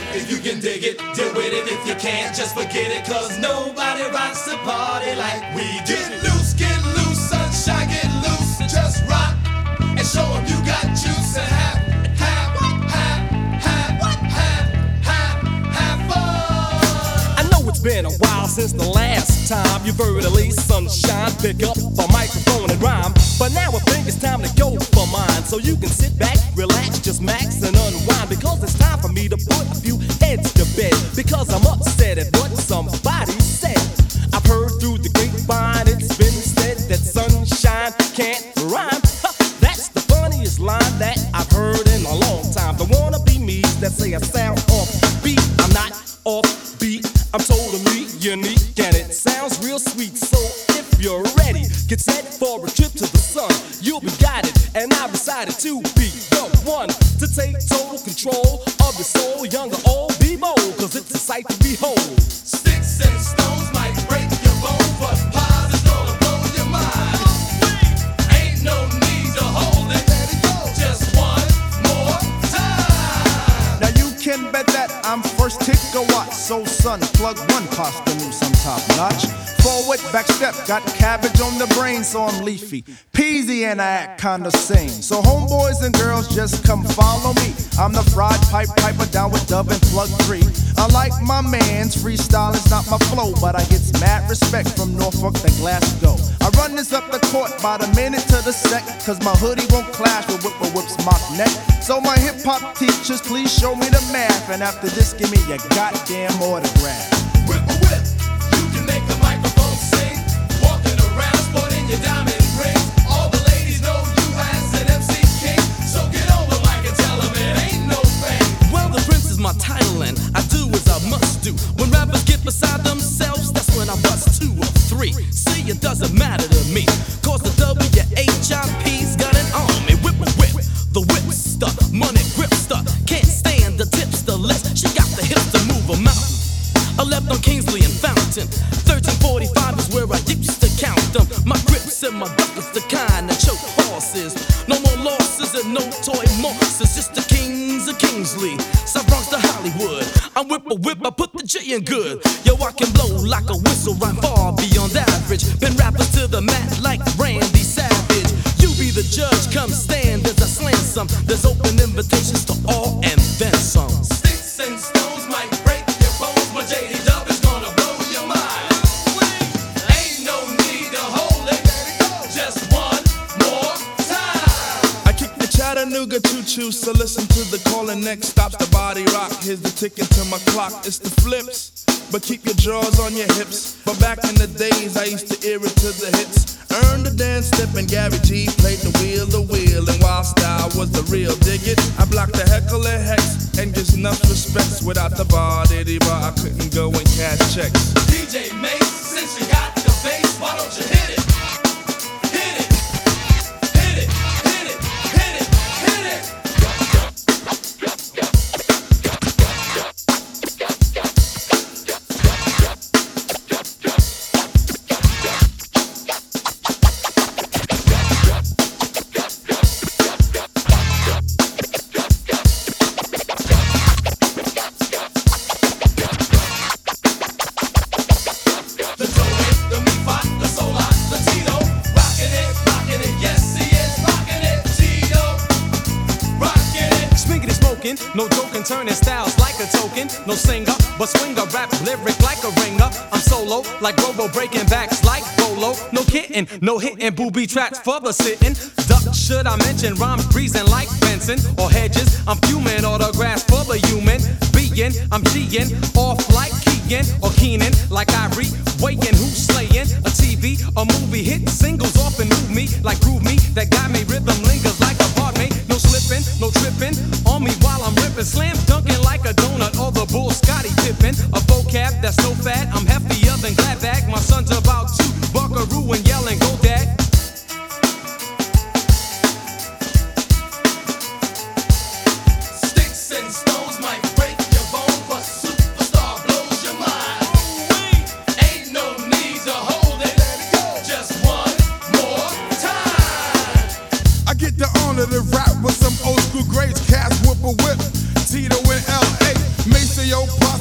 If you can dig it, deal with it. If you can't, just forget it. Cause nobody rocks the party like we do. Get loose, sunshine, get loose. Just rock and show 'em you got juice and have fun. I know it's been a while since the last time you've heard at least sunshine pick up a microphone and rhyme. But now I think it's time to go for mine. So you can sit back, relax, just max and unwind. Because it's time for me to put a few heads to bed. Because I'm upset at what somebody said. I've heard through the grapevine it's been said that sunshine can't rhyme. That's the funniest line that I've heard in a long time. The wannabe me's that say I sound off beat. I'm not off beat. I'm totally unique and it sounds real sweet. So if you're ready, get set for a trip to the sun. You'll be guided, and I decided to be the one to take total control of your soul. Young or old, be bold, cause it's a sight to behold. Sticks and stones might break your bones, but pies is gonna blow your mind. Ain't no need to hold it. Just one more time. Now you can bet that I'm first ticker watch. So son, plug one pasta noose on top notch. Forward, back step, got cabbage on the brain, so I'm leafy. Peasy and I act kinda sane. So homeboys and girls, just come follow me. I'm the fried piper down with Dub and Plug 3. Unlike my man's, freestyle is not my flow, but I get mad respect from Norfolk to Glasgow. I run this up the court by the minute to the sec, cause my hoodie won't clash with Whip's mock neck. So my hip hop teachers, please show me the math, and after this, give me your goddamn autograph. Whip, you can make the microphone sing. Walking around, sporting your diamond rings. All the ladies know you as an MC king. So get on the mic and tell them it ain't no thing. Well, the Prince is my title and I do as I must do. When rappers get beside themselves, that's when I bust 2 or 3. See, it doesn't matter to me, cause the WHIP's got an army. Whip, the whipster, money gripster. Can't stand the tipster list. She got the hips to move a mountain. I left on Kingsley and Fountain. 1345 is where I used to count them. My grips and my buckets, the kind that choke horses. No more losses and no toy mosses. Just the kings of Kingsley, South Bronx to Hollywood. I'm whip, I put the J in good. Yo, I can blow like a whistle, rhyme far beyond average. Been rappers to the mat like Randy Savage. You be the judge, come stand as I slam some. There's open invitations to all and then some. Sticks and stones might break your bones, but JD Dub is gonna blow your mind. Ain't no need to hold it. Just one more time. I kick the Chattanooga choo-choo, so listen to the call and next stop's the body rock. Here's the ticket to my clock, it's the flips. But keep your drawers on your hips. But back in the days, I used to ear it to the hits. Earned the dance step and Gary G played the wheel. And while style was the real dig it, I blocked the heckle and hex and just enough respects. Without the bar, I couldn't go and cash checks. DJ Mace, since you got the bass, why don't you hit it? Hit it, hit it, hit it, hit it, hit it. No joking, turning styles like a token. No singer, but swinger, rap lyric like a ringer. I'm solo, like Robo, breaking backs like Bolo. No kidding, no hitting, booby traps for the sitting. Duck, should I mention, rhymes breezing like Benson or Hedges. I'm fuming, autographs for the human being. I'm G'ing, off like Keegan or Keenan, like Irie, weighing who's slaying. A TV, a movie, hit singles off and move me, like Groove Me. That got me, rhythm lingers like a part me. No slipping, no tripping on me while I'm ripping. Slam dunking like a donut or the bull Scotty Pippen. A vocab that's so fat, I'm heftier than Gladback. My son's about to buckaroo and yelling, go dad. Sticks and stones might break your bones, but superstar blows your mind. Ain't no need to hold it. Just one more time. I get the honor to rap with some old school greats. Cass Whip, Tito in L.A. Mason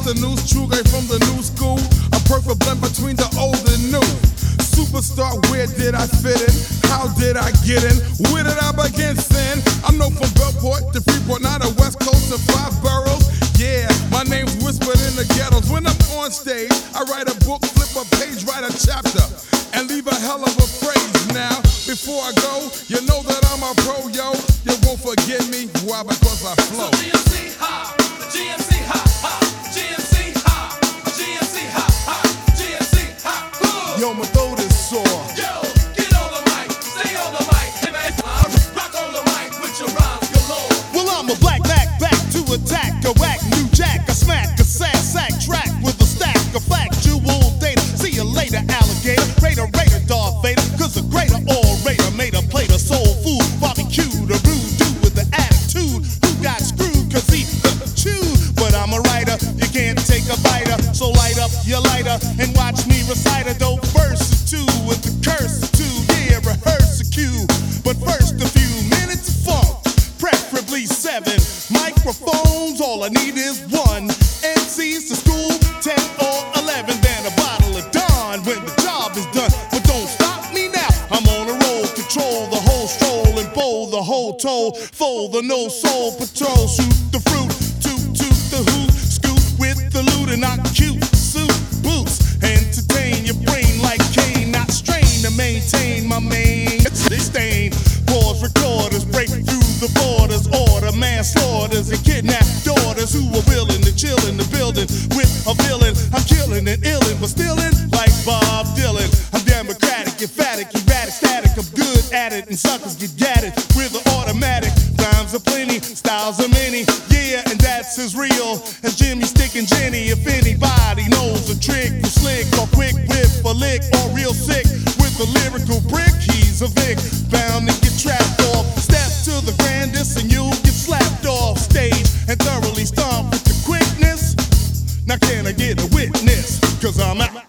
the news, true guy from the new school. A perfect blend between the old and new. Superstar, where did I fit in? How did I get in? Where did I begin sin? I'm known from Bellport to Freeport, not a West Coast to 5 boroughs. Yeah, my name's whispered in the ghettos. When I'm on stage, I write a book, flip a page, write a chapter, and leave a hell of a phrase. Now, before I go, you know that I'm a pro, yo. You won't forget me, why? Because I flow. So GMC ha, GMC ha ha, GMC ha, GMC ha ha, GMC ha. Yo, my throat is sore. Yo, get on the mic, stay on the mic, and rock on the mic with your rhymes galore. Well, I'm a black back to attack, a whack new jack, a smack, a sack track with a stack of factual data. See you later, alligator, Raider, Darth Vader, cause a greater orator made a plate of soul food, barbecue, the rude dude with the attitude who got screwed cause he chewed. But I'm a writer, you can't take a biter, so light up your lighter and watch me recite a dope verse or two with the curse or two. Yeah, rehearse a cue, but first a few minutes of funk, preferably 7 microphones. All I need is 1. MCs to school, 10 or 11, then a bottle of Dawn when the job is done. But don't stop me now, I'm on a roll, control the whole stroll and bowl the whole toll, fold the no soul patrol, shoot the fruit, toot the hoot, scoot with the loot and knock cute suit boots, entertain your brain like Kane, not strain to maintain my main disdain. Pause recorders, break through the borders, order manslaughters and kidnap daughters who are willing to chill in the building with a villain. I'm killing and illin', but stillin' like Bob Dylan. I'm democratic, emphatic, erratic, static. I'm good at it, and suckers get gatted with an automatic. Rhymes are plenty, styles are many. Yeah, and that's as real as Jimmy Stick and Jenny. If anybody knows a trick, or slick or quick with a lick, or real sick with a lyrical brick, he's a Vic, bound to get trapped off. Step to the grandest and you'll get slapped off stage and thoroughly stomped with the quickness. Now can I get a witness? Cause I'm out.